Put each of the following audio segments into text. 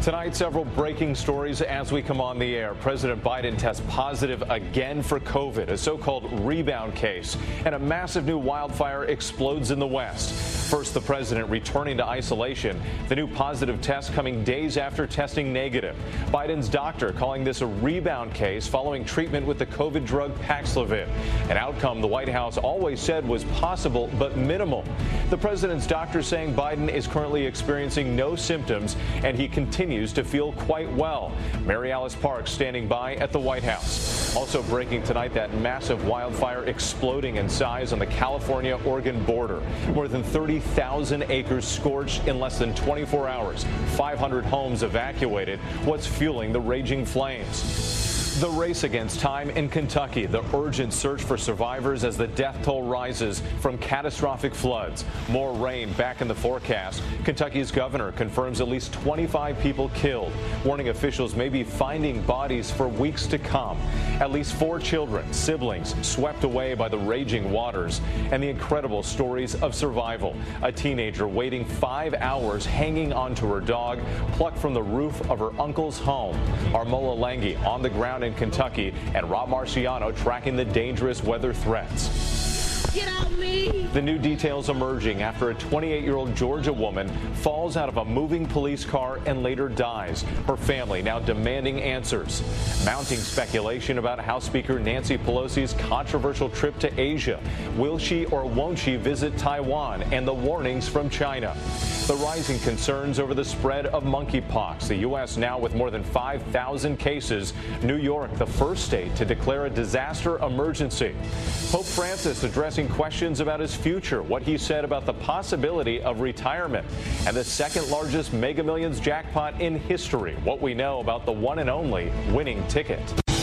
Tonight, several breaking stories as we come on the air. President Biden tests positive again for COVID, a so-called rebound case, and a massive new wildfire explodes in the West. First, the president returning to isolation. The new positive test coming days after testing negative. Biden's doctor calling this a rebound case following treatment with the COVID drug Paxlovid, an outcome the White House always said was possible but minimal. The president's doctor saying Biden is currently experiencing no symptoms and he continues to feel quite well. Mary Alice Parks standing by at the White House. Also breaking tonight, that massive wildfire exploding in size on the California-Oregon border. More than 30,000 acres scorched in less than 24 hours. 500 homes evacuated. What's fueling the raging flames? The race against time in Kentucky, the urgent search for survivors as the death toll rises from catastrophic floods. More rain back in the forecast. Kentucky's governor confirms at least 25 people killed, warning officials may be finding bodies for weeks to come. At least 4 children, siblings, swept away by the raging waters, and the incredible stories of survival. A teenager waiting 5 hours hanging onto her dog, plucked from the roof of her uncle's home. Armola Langi on the ground in Kentucky, and Rob Marciano tracking the dangerous weather threats. Get out me! The new details emerging after a 28-year-old Georgia woman falls out of a moving police car and later dies. Her family now demanding answers. Mounting speculation about House Speaker Nancy Pelosi's controversial trip to Asia. Will she or won't she visit Taiwan? And the warnings from China. The rising concerns over the spread of monkeypox. The U.S. now with more than 5,000 cases. New York, the first state to declare a disaster emergency. Pope Francis addressing questions about his future, what he said about the possibility of retirement, and the second largest Mega Millions jackpot in history. What we know about the one and only winning ticket.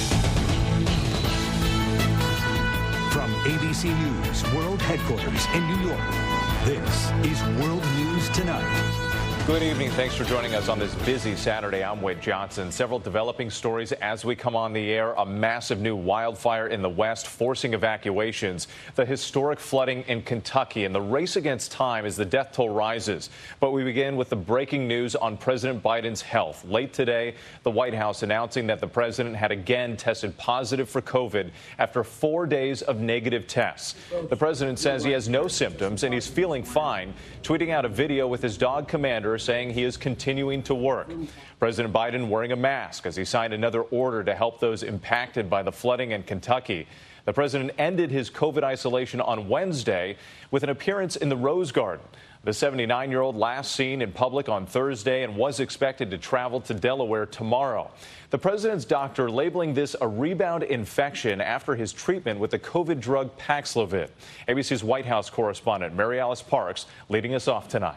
From ABC News World Headquarters in New York, this is World News Tonight. Good evening. Thanks for joining us on this busy Saturday. I'm Wade Johnson. Several developing stories as we come on the air. A massive new wildfire in the West forcing evacuations. The historic flooding in Kentucky and the race against time as the death toll rises. But we begin with the breaking news on President Biden's health. Late today, the White House announcing that the president had again tested positive for COVID after 4 days of negative tests. The president says he has no symptoms and he's feeling fine, tweeting out a video with his dog Commander saying he is continuing to work. President Biden wearing a mask as he signed another order to help those impacted by the flooding in Kentucky. The president ended his COVID isolation on Wednesday with an appearance in the Rose Garden. The 79-year-old last seen in public on Thursday and was expected to travel to Delaware tomorrow. The president's doctor labeling this a rebound infection after his treatment with the COVID drug Paxlovid. ABC's White House correspondent Mary Alice Parks leading us off tonight.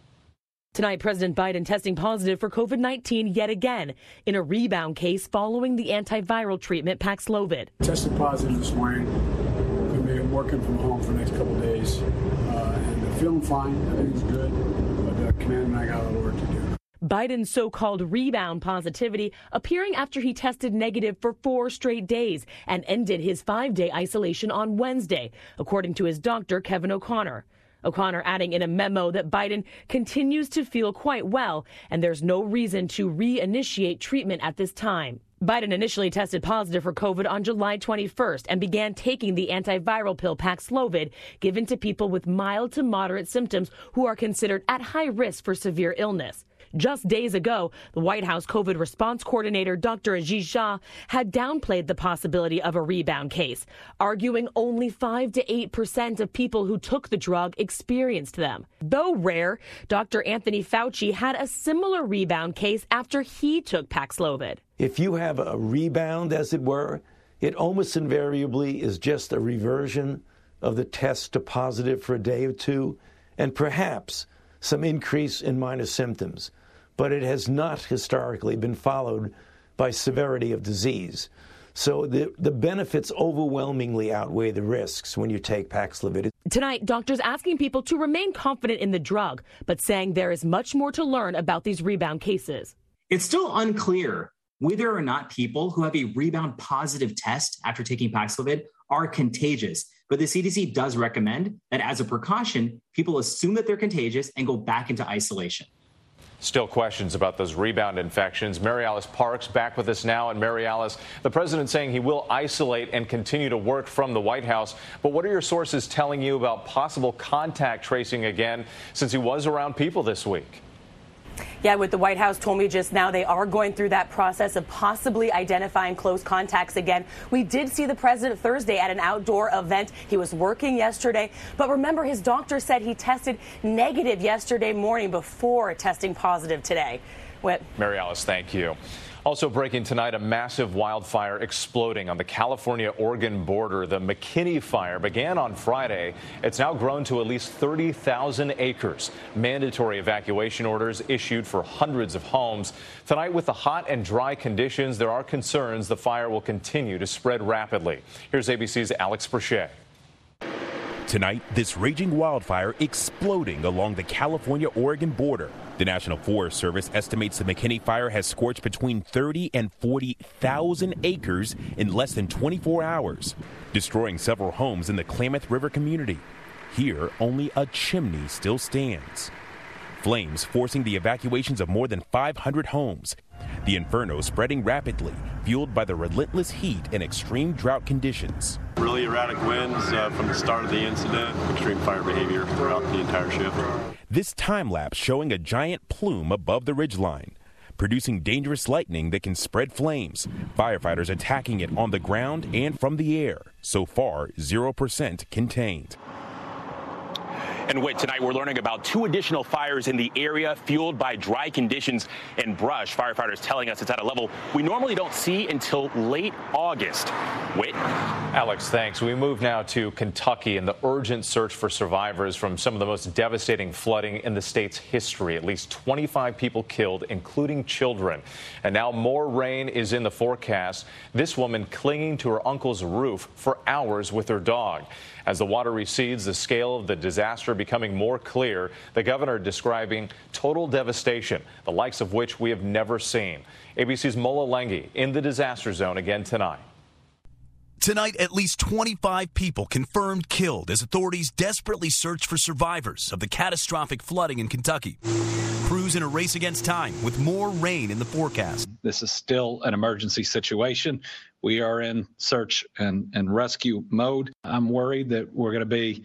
Tonight, President Biden testing positive for COVID-19 yet again in a rebound case following the antiviral treatment Paxlovid. Tested positive this morning. Going to be working from home for the next couple of days. And I'm feeling fine. Everything's good. But Commander and I got a lot of work to do. Biden's so-called rebound positivity appearing after he tested negative for 4 straight days and ended his 5-day isolation on Wednesday, according to his doctor, Kevin O'Connor. O'Connor adding in a memo that Biden continues to feel quite well and there's no reason to reinitiate treatment at this time. Biden initially tested positive for COVID on July 21st and began taking the antiviral pill Paxlovid given to people with mild to moderate symptoms who are considered at high risk for severe illness. Just days ago, the White House COVID response coordinator, Dr. Aziz Shah, had downplayed the possibility of a rebound case, arguing only 5 to 8% of people who took the drug experienced them. Though rare, Dr. Anthony Fauci had a similar rebound case after he took Paxlovid. If you have a rebound, as it were, it almost invariably is just a reversion of the test to positive for a day or two, and perhaps some increase in minor symptoms. But it has not historically been followed by severity of disease. So the benefits overwhelmingly outweigh the risks when you take Paxlovid. Tonight, doctors asking people to remain confident in the drug, but saying there is much more to learn about these rebound cases. It's still unclear whether or not people who have a rebound positive test after taking Paxlovid are contagious. But the CDC does recommend that as a precaution, people assume that they're contagious and go back into isolation. Still questions about those rebound infections. Mary Alice Parks back with us now. And Mary Alice, the president saying he will isolate and continue to work from the White House. But what are your sources telling you about possible contact tracing again, since he was around people this week? Yeah, what the White House told me just now, they are going through that process of possibly identifying close contacts again. We did see the president Thursday at an outdoor event. He was working yesterday. But remember, his doctor said he tested negative yesterday morning before testing positive today. Whit. Mary Alice, thank you. Also breaking tonight, a massive wildfire exploding on the California-Oregon border. The McKinney fire began on Friday. It's now grown to at least 30,000 acres. Mandatory evacuation orders issued for hundreds of homes. Tonight, with the hot and dry conditions, there are concerns the fire will continue to spread rapidly. Here's ABC's Alex Brachet. Tonight, this raging wildfire exploding along the California-Oregon border. The National Forest Service estimates the McKinney fire has scorched between 30 and 40,000 acres in less than 24 hours, destroying several homes in the Klamath River community. Here, only a chimney still stands. Flames forcing the evacuations of more than 500 homes. The inferno spreading rapidly, fueled by the relentless heat and extreme drought conditions. Really erratic winds from the start of the incident, extreme fire behavior throughout the entire shift. This time lapse showing a giant plume above the ridgeline, producing dangerous lightning that can spread flames. Firefighters attacking it on the ground and from the air. So far, 0% contained. And Whit, tonight we're learning about 2 additional fires in the area fueled by dry conditions and brush. Firefighters telling us it's at a level we normally don't see until late August. Whit. Alex, thanks. We move now to Kentucky and the urgent search for survivors from some of the most devastating flooding in the state's history. At least 25 people killed, including children. And now more rain is in the forecast. This woman clinging to her uncle's roof for hours with her dog. As the water recedes, the scale of the disaster becoming more clear, the governor describing total devastation, the likes of which we have never seen. ABC's Mola Lenghi in the disaster zone again tonight. Tonight, at least 25 people confirmed killed as authorities desperately search for survivors of the catastrophic flooding in Kentucky. Crews in a race against time with more rain in the forecast. This is still an emergency situation. We are in search and rescue mode. I'm worried that we're going to be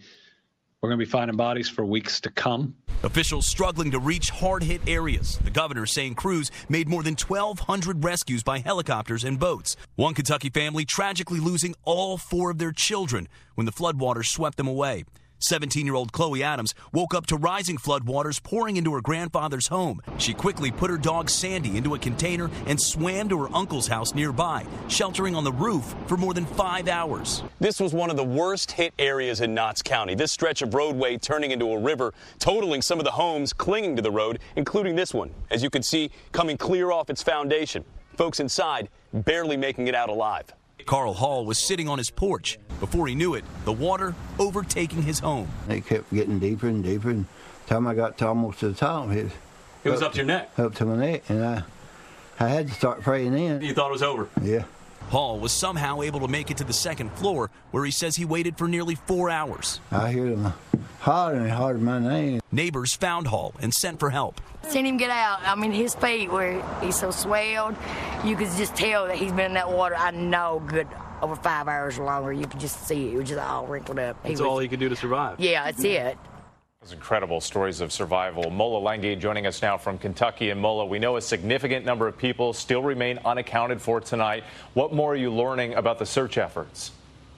finding bodies for weeks to come. Officials struggling to reach hard-hit areas. The governor saying crews made more than 1,200 rescues by helicopters and boats. One Kentucky family tragically losing all 4 of their children when the floodwaters swept them away. 17-year-old Chloe Adams woke up to rising floodwaters pouring into her grandfather's home. She quickly put her dog Sandy into a container and swam to her uncle's house nearby, sheltering on the roof for more than 5 hours. This was one of the worst hit areas in Knox County. This stretch of roadway turning into a river, totaling some of the homes clinging to the road, including this one, as you can see, coming clear off its foundation. Folks inside barely making it out alive. Carl Hall was sitting on his porch. Before he knew it, the water overtaking his home. It kept getting deeper and deeper, and time I got to almost to the top, it was up to your neck? Up to my neck, and I had to start praying in. You thought it was over? Yeah. Hall was somehow able to make it to the second floor, where he says he waited for nearly 4 hours. I hear them hollering my name. Neighbors found Hall and sent for help. Seen him get out. I mean, his feet he's so swelled. You could just tell that he's been in that water, I know, good over 5 hours or longer. You could just see it. It was just all wrinkled up. That's all he could do to survive. Yeah, that's it. Those incredible stories of survival. Mola Lenghi joining us now from Kentucky. And Mola, we know a significant number of people still remain unaccounted for tonight. What more are you learning about the search efforts?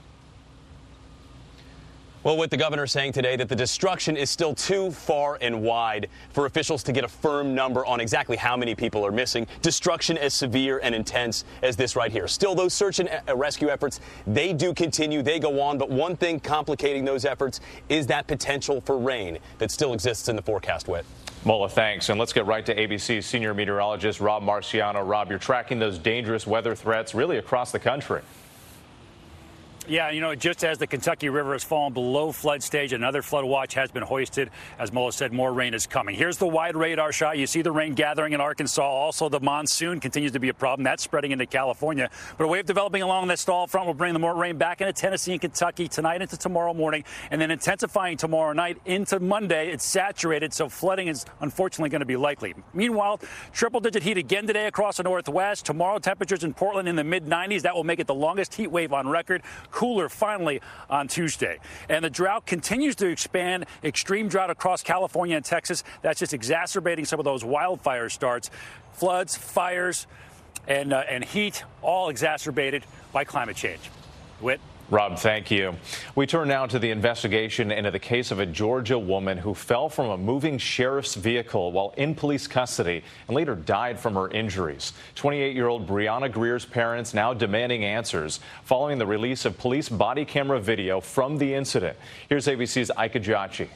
Well, with the governor saying today that the destruction is still too far and wide for officials to get a firm number on exactly how many people are missing. Destruction as severe and intense as this right here. Still, those search and rescue efforts, they do continue. They go on. But one thing complicating those efforts is that potential for rain that still exists in the forecast, Whit. Mola, thanks. And let's get right to ABC's senior meteorologist, Rob Marciano. Rob, you're tracking those dangerous weather threats really across the country. Yeah, you know, just as the Kentucky River has fallen below flood stage, another flood watch has been hoisted. As Mola said, more rain is coming. Here's the wide radar shot. You see the rain gathering in Arkansas. Also, the monsoon continues to be a problem. That's spreading into California. But a wave developing along that stall front will bring the more rain back into Tennessee and Kentucky tonight into tomorrow morning, and then intensifying tomorrow night into Monday. It's saturated, so flooding is unfortunately going to be likely. Meanwhile, triple-digit heat again today across the Northwest. Tomorrow, temperatures in Portland in the mid-90s. That will make it the longest heat wave on record. Cooler finally on Tuesday. And the drought continues to expand. Extreme drought across California and Texas. That's just exacerbating some of those wildfire starts. Floods, fires, and heat, all exacerbated by climate change. Whit? Rob, thank you. We turn now to the investigation into the case of a Georgia woman who fell from a moving sheriff's vehicle while in police custody and later died from her injuries. 28-year-old Brianna Greer's parents now demanding answers following the release of police body camera video from the incident. Here's ABC's Ike Ajachi.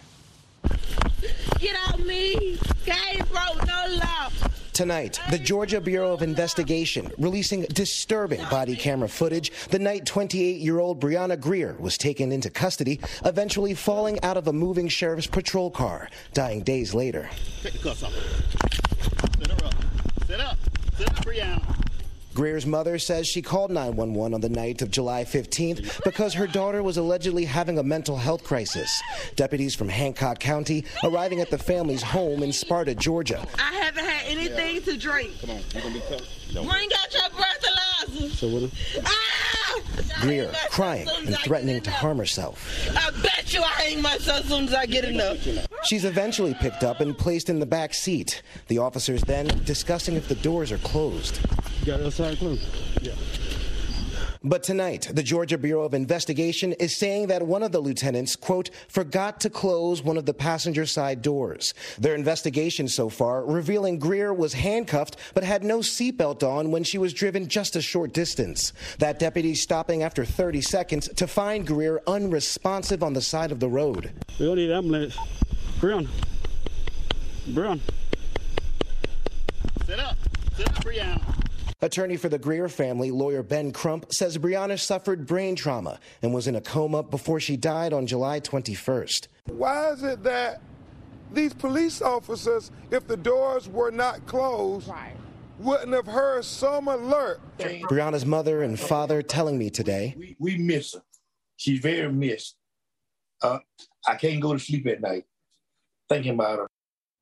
Get out me! I ain't broke no law. Tonight, the Georgia Bureau of Investigation releasing disturbing body camera footage the night 28-year-old Brianna Greer was taken into custody, eventually falling out of a moving sheriff's patrol car, dying days later. Take the cuffs off. Sit her up. Sit up. Sit up, Brianna. Greer's mother says she called 911 on the night of July 15th because her daughter was allegedly having a mental health crisis. Deputies from Hancock County arriving at the family's home in Sparta, Georgia. I haven't had anything to drink. Come on, you're going to be tough. Bring out your breathalyzer. So what? Greer crying and threatening to harm herself. I bet you I hang myself as soon as I get enough. She's eventually picked up and placed in the back seat. The officers then discussing if the doors are closed. You got the side closed? Yeah. But tonight, the Georgia Bureau of Investigation is saying that one of the lieutenants, quote, forgot to close one of the passenger side doors. Their investigation so far revealing Greer was handcuffed but had no seatbelt on when she was driven just a short distance. That deputy stopping after 30 seconds to find Greer unresponsive on the side of the road. We don't need ambulance. Brianna. Sit up. Sit up, Brianna. Attorney for the Greer family, lawyer Ben Crump, says Brianna suffered brain trauma and was in a coma before she died on July 21st. Why is it that these police officers, if the doors were not closed, wouldn't have heard some alert? Brianna's mother and father telling me today. We miss her. She's very missed. I can't go to sleep at night thinking about her.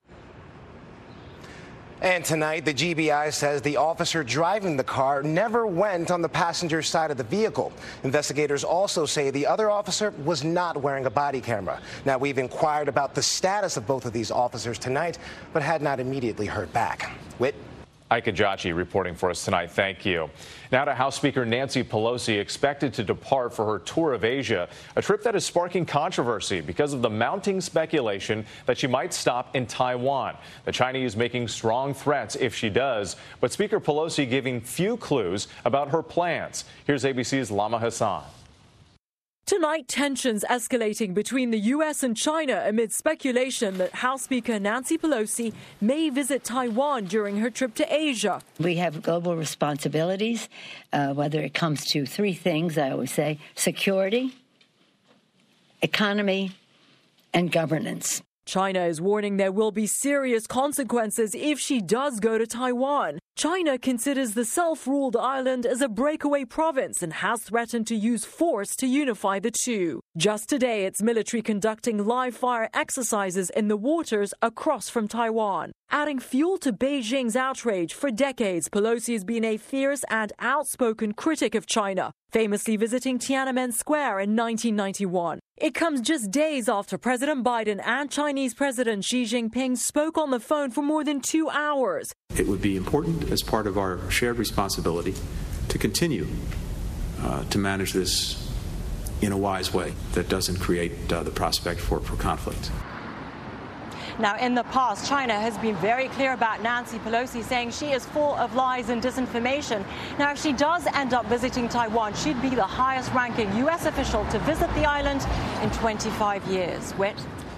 And tonight, the GBI says the officer driving the car never went on the passenger side of the vehicle. Investigators also say the other officer was not wearing a body camera. Now, we've inquired about the status of both of these officers tonight, but had not immediately heard back. Whit? Ike Ajachi reporting for us tonight. Thank you. Now to House Speaker Nancy Pelosi, expected to depart for her tour of Asia, a trip that is sparking controversy because of the mounting speculation that she might stop in Taiwan. The Chinese making strong threats if she does, but Speaker Pelosi giving few clues about her plans. Here's ABC's Lama Hassan. Tonight, tensions escalating between the U.S. and China amid speculation that House Speaker Nancy Pelosi may visit Taiwan during her trip to Asia. We have global responsibilities, whether it comes to three things, I always say: security, economy, and governance. China is warning there will be serious consequences if she does go to Taiwan. China considers the self-ruled island as a breakaway province and has threatened to use force to unify the two. Just today, its military conducting live fire exercises in the waters across from Taiwan. Adding fuel to Beijing's outrage, for decades, Pelosi has been a fierce and outspoken critic of China, famously visiting Tiananmen Square in 1991. It comes just days after President Biden and Chinese President Xi Jinping spoke on the phone for more than 2 hours. It would be important as part of our shared responsibility to continue to manage this in a wise way that doesn't create the prospect for conflict. Now, in the past, China has been very clear about Nancy Pelosi, saying she is full of lies and disinformation. Now, if she does end up visiting Taiwan, she'd be the highest-ranking U.S. official to visit the island in 25 years. Whit?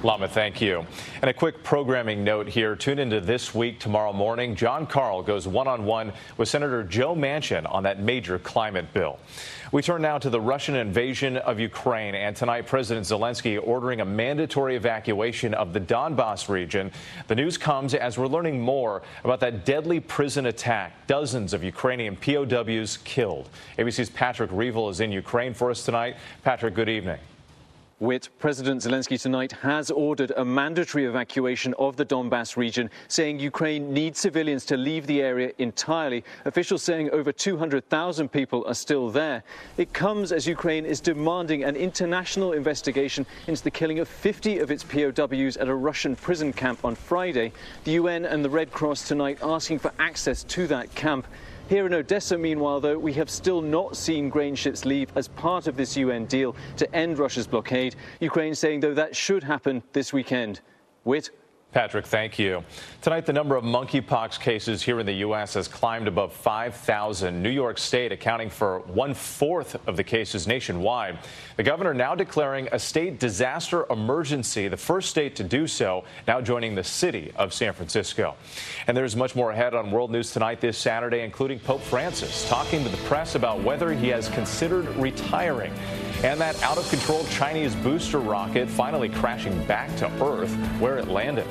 Lama, thank you. And a quick programming note here. Tune into This Week tomorrow morning. Jon Karl goes one-on-one with Senator Joe Manchin on that major climate bill. We turn now to the Russian invasion of Ukraine, and tonight President Zelensky ordering a mandatory evacuation of the Donbas region. The news comes as we're learning more about that deadly prison attack. Dozens of Ukrainian POWs killed. ABC's Patrick Reevell is in Ukraine for us tonight. Patrick, good evening. Whit, President Zelensky tonight has ordered a mandatory evacuation of the Donbas region, saying Ukraine needs civilians to leave the area entirely. Officials saying over 200,000 people are still there. It comes as Ukraine is demanding an international investigation into the killing of 50 of its POWs at a Russian prison camp on Friday. The UN and the Red Cross tonight asking for access to that camp. Here in Odessa, meanwhile, though, we have still not seen grain ships leave as part of this UN deal to end Russia's blockade. Ukraine saying, though, that should happen this weekend. Whit? Patrick, thank you. Tonight, the number of monkeypox cases here in the U.S. has climbed above 5,000. New York State accounting for 1/4 of the cases nationwide. The governor now declaring a state disaster emergency, the first state to do so, now joining the city of San Francisco. And there's much more ahead on World News Tonight this Saturday, including Pope Francis talking to the press about whether he has considered retiring. And that out-of-control Chinese booster rocket finally crashing back to Earth where it landed.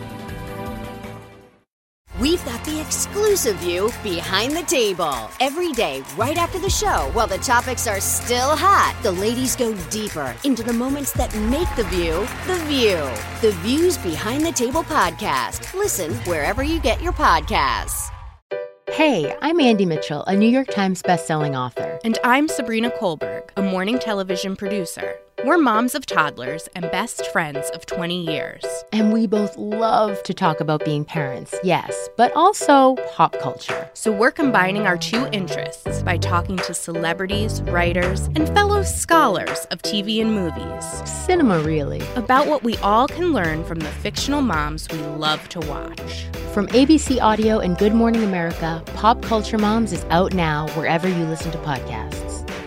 We've got the exclusive view behind the table. Every day, right after the show, while the topics are still hot, the ladies go deeper into the moments that make the View the View. The Views Behind the Table podcast. Listen wherever you get your podcasts. Hey, I'm Andy Mitchell, a New York Times bestselling author. And I'm Sabrina Kohlberg, a morning television producer. We're moms of toddlers and best friends of 20 years. And we both love to talk about being parents, yes, but also pop culture. So we're combining our two interests by talking to celebrities, writers, and fellow scholars of TV and movies. Cinema, really. About what we all can learn from the fictional moms we love to watch. From ABC Audio and Good Morning America, Pop Culture Moms is out now wherever you listen to podcasts.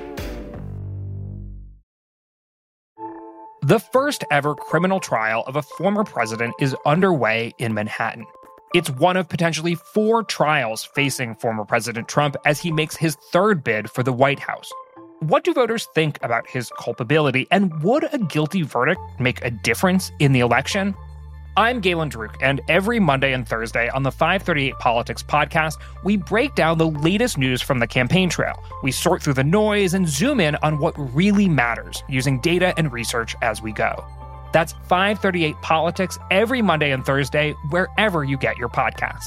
The first ever criminal trial of a former president is underway in Manhattan. It's one of potentially 4 trials facing former President Trump as he makes his third bid for the White House. What do voters think about his culpability, and would a guilty verdict make a difference in the election? I'm Galen Druk, and every Monday and Thursday on the 538 Politics podcast, we break down the latest news from the campaign trail. We sort through the noise and zoom in on what really matters, using data and research as we go. That's 538 Politics every Monday and Thursday, wherever you get your podcasts.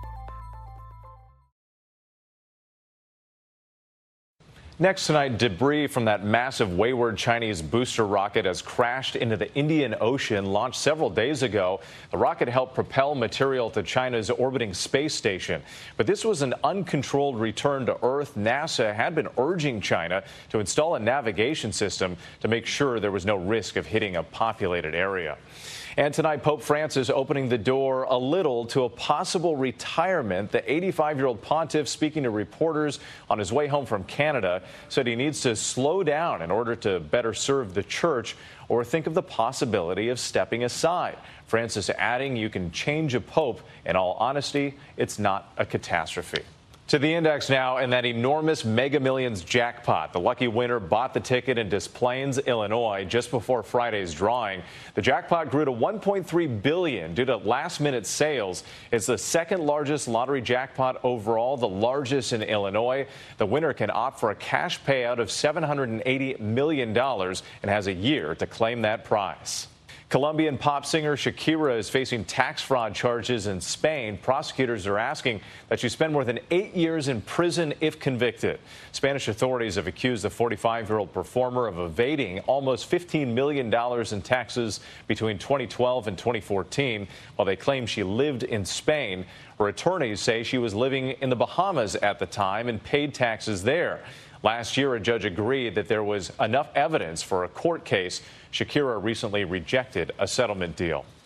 Next tonight, debris from that massive wayward Chinese booster rocket has crashed into the Indian Ocean, launched several days ago. The rocket helped propel material to China's orbiting space station. But this was an uncontrolled return to Earth. NASA had been urging China to install a navigation system to make sure there was no risk of hitting a populated area. And tonight, Pope Francis opening the door a little to a possible retirement. The 85-year-old pontiff, speaking to reporters on his way home from Canada, said he needs to slow down in order to better serve the church or think of the possibility of stepping aside. Francis adding, you can change a pope. In all honesty, it's not a catastrophe. To the index now, and that enormous Mega Millions jackpot. The lucky winner bought the ticket in Des Plaines, Illinois, just before Friday's drawing. The jackpot grew to $1.3 billion due to last-minute sales. It's the second largest lottery jackpot overall, the largest in Illinois. The winner can opt for a cash payout of $780 million and has a year to claim that prize. Colombian pop singer Shakira is facing tax fraud charges in Spain. Prosecutors are asking that she spend more than 8 years in prison if convicted. Spanish authorities have accused the 45-year-old performer of evading almost $15 million in taxes between 2012 and 2014, while they claim she lived in Spain. Her attorneys say she was living in the Bahamas at the time and paid taxes there. Last year, a judge agreed that there was enough evidence for a court case. Shakira recently rejected a settlement deal.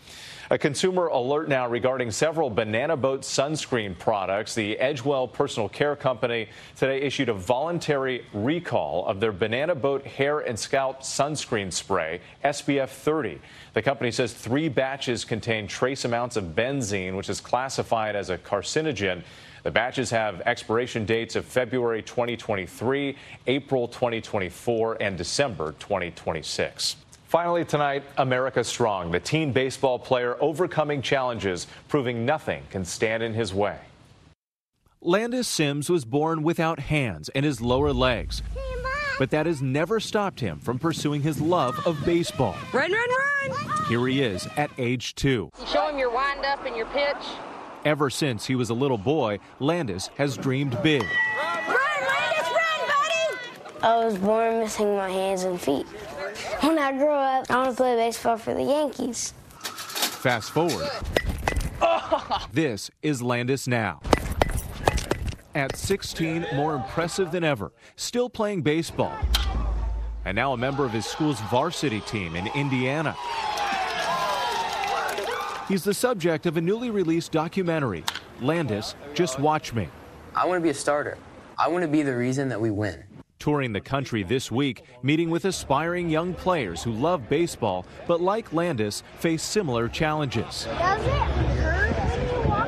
A consumer alert now regarding several Banana Boat sunscreen products. The Edgewell Personal Care Company today issued a voluntary recall of their Banana Boat hair and scalp sunscreen spray, SPF 30. The company says 3 batches contain trace amounts of benzene, which is classified as a carcinogen. The batches have expiration dates of February 2023, April 2024, and December 2026. Finally tonight, America Strong, the teen baseball player overcoming challenges, proving nothing can stand in his way. Landis Sims was born without hands and his lower legs, but that has never stopped him from pursuing his love of baseball. Run, run, run! Here he is at age 2. You show him your wind-up and your pitch. Ever since he was a little boy, Landis has dreamed big. Run, Landis, run, buddy! I was born missing my hands and feet. When I grow up, I want to play baseball for the Yankees. Fast forward. This is Landis now. At 16, more impressive than ever, still playing baseball. And now a member of his school's varsity team in Indiana. He's the subject of a newly released documentary, Landis, Just Watch Me. I want to be a starter. I want to be the reason that we win. Touring the country this week, meeting with aspiring young players who love baseball, but like Landis, face similar challenges. Does it hurt when you walk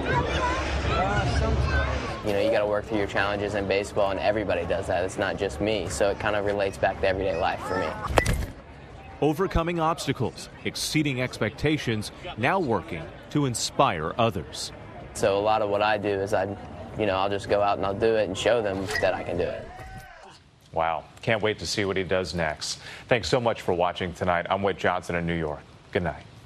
like You know, you got to work through your challenges in baseball, and everybody does that. It's not just me, so it kind of relates back to everyday life for me. Overcoming obstacles, exceeding expectations, now working to inspire others. So a lot of what I do is I'll just go out and I'll do it and show them that I can do it. Wow. Can't wait to see what he does next. Thanks so much for watching tonight. I'm Whit Johnson in New York. Good night.